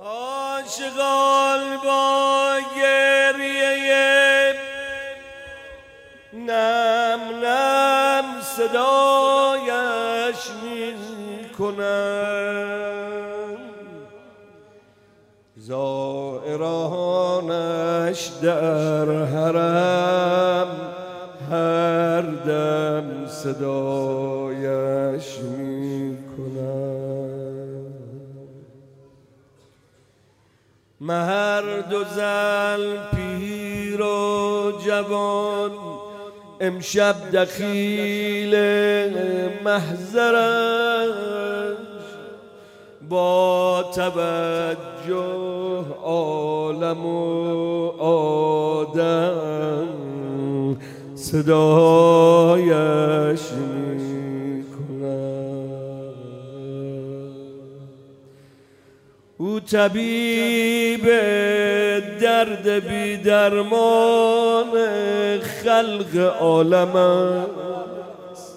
عاشقان با گریه نم نم صدایش می کنم، زائرانش در حرم هر دم صدایش می کنم. مرد و زن پیر و جوان امشب دخیل محضرش، با توجه عالم و آدم صدایش می کنم. او طبیب درد بی درمان خلق عالم است،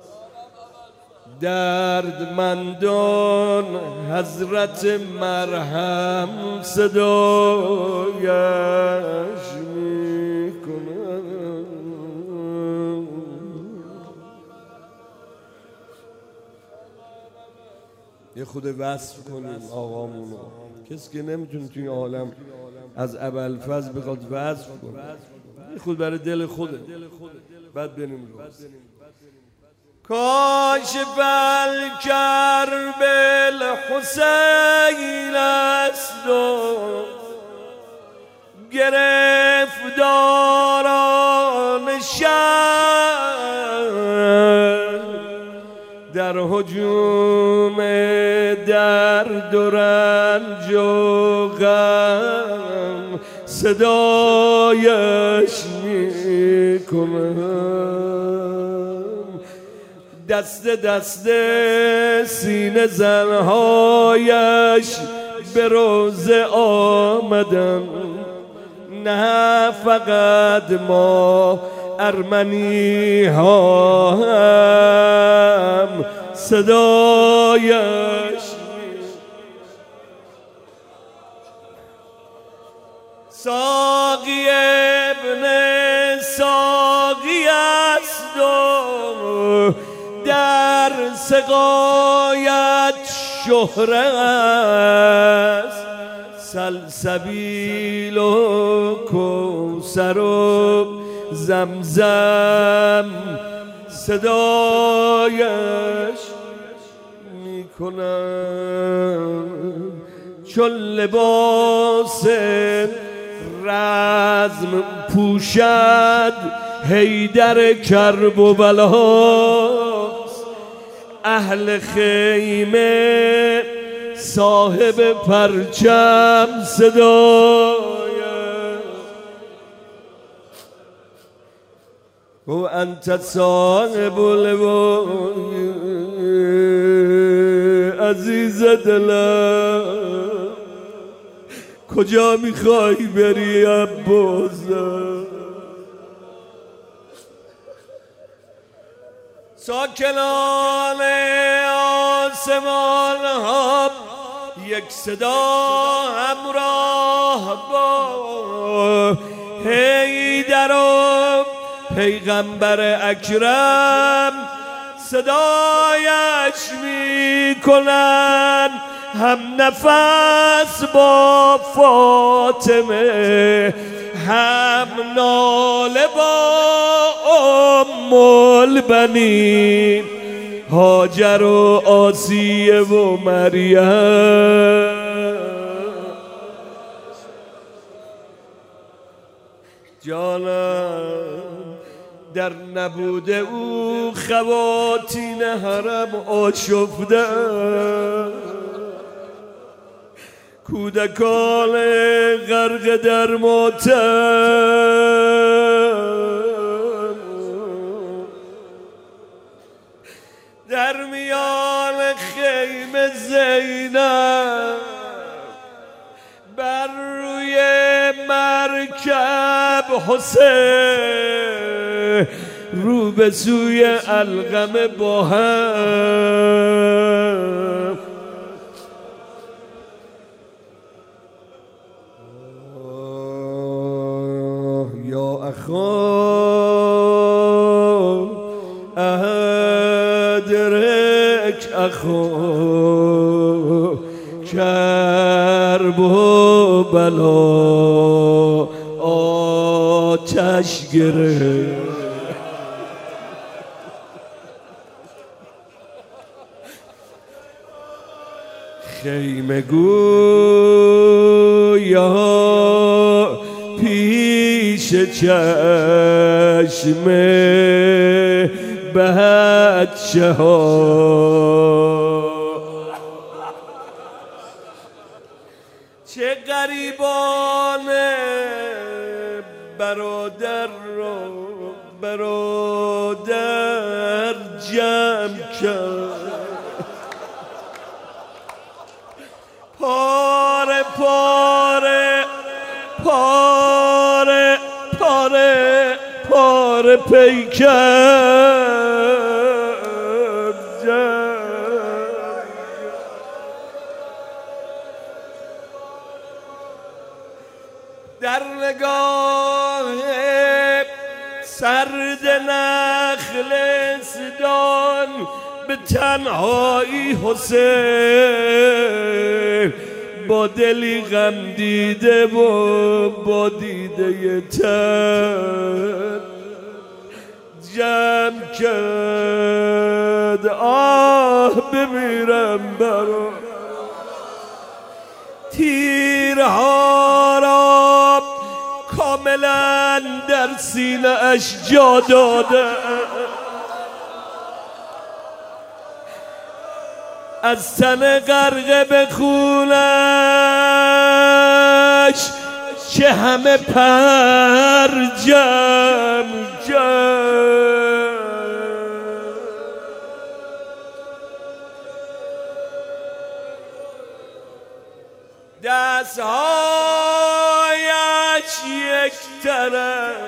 دردمندان حضرت مرهم صدایش می کنم. یه خود وصف کنیم آقامونو، کسی که نمیتونه توی عالم از ابوالفضل بخواد وصف کنه، یه خود برای دل خوده، بعد بریم رو کاشف الکرب الحسین است و گرفتاران شهر در هجوم درد و رنج و غم صدایش می کنم. دست دست سینه زنهایش به روزه آمدن، نه فقط ما ارمنی ها هم صدایش. ساقی ابن ساقی است و در سقایت شهره است، سلسبیل و کوثر و زمزم صدایش می کنم. چون لباس رزم پوشد حیدر کرب و بلاست، اهل خیمه صاحب پرچم صدایش. و انت صاحب لوای عزیز دلم، کجا میخوای بری عباسم؟ ساکنان آسمان ها یک صدا همراه با حیدر و پیغمبر اکرم صدایش می کنن، هم نفس با فاطمه هم ناله با ام البنین هاجر و آسیه و مریم. جانم در نبود او خواتین حرم آشفته، کودکان غرق در ماتم، در میان خیمه زینب بر روی مرکب حسین رو به سوی القمه با هم. أخو أدرك أخو کرب و بلا آتش گرفت خیمه گویا پیش چشم بچه ها چه غریبانه برادر را برادر جمع کرد پاره پاره پاره پاره پاره پیکر در نگاه سرد نخل سدان به تنهایی حسین با دلی غم دیده و با دیده تر جمع کرد آه بمیرم برا تیرها را کاملا در سینه اش جا داده از تن غرقه به خونش که همه پر جمع کرد دستهایش یک طرف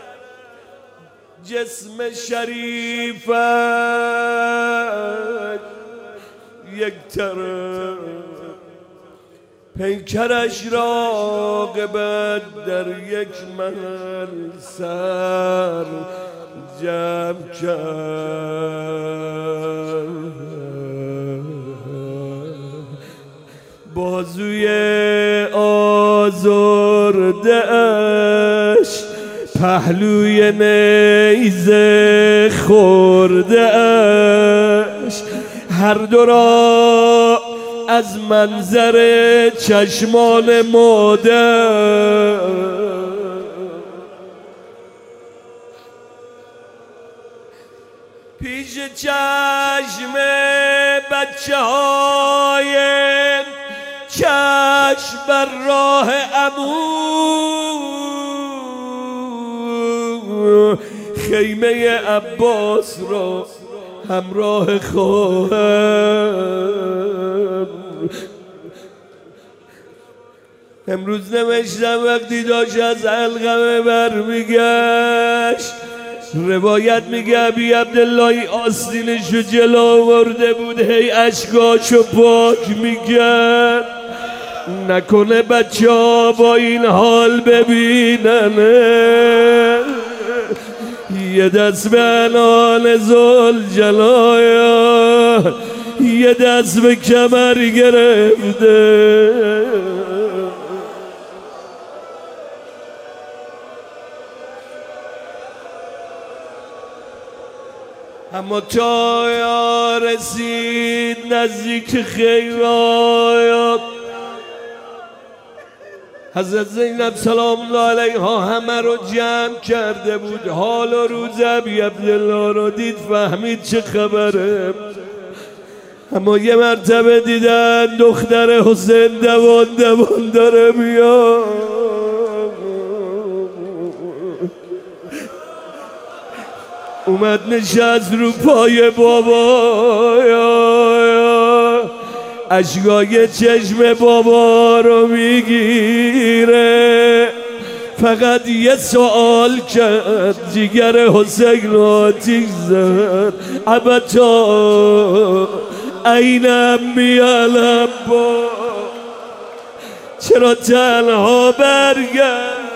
جسم شریفش یک طرف پیکرش راغبت در یک محل سر جمع کرد بازوی آزرده اش پهلوی نیزه خورده اش هر دو را از منظر چشمان مادر پیش چشم بچه های چشم بر راه عمو خیمه عباس را همراه خواهم امروز نوشتم وقتی داشت از علقمه برمیگشت روایت میگه ابی عبدالله آستینشو جلو آورده بود هی اشکاشو پاک میکرد نکنه بچه ها با این حال ببیننه یه دست به انان ذوالجلال یه دست به کمر گرفته اما تا رسید نزدیک خیرات حضرت زینب سلام الله علیها همه رو جمع کرده بود حال و روز ابی عبدالله رو دید فهمید چه خبره اما یه مرتبه دیدن دختر حسین دوان داره میاد اومد نشست رو پای بابا اشکای چشم بابا رو میگیره فقط یه سوال کرد جگر حسین رو آتیش زد ابتا اینم میالم با چرا تنها برگرد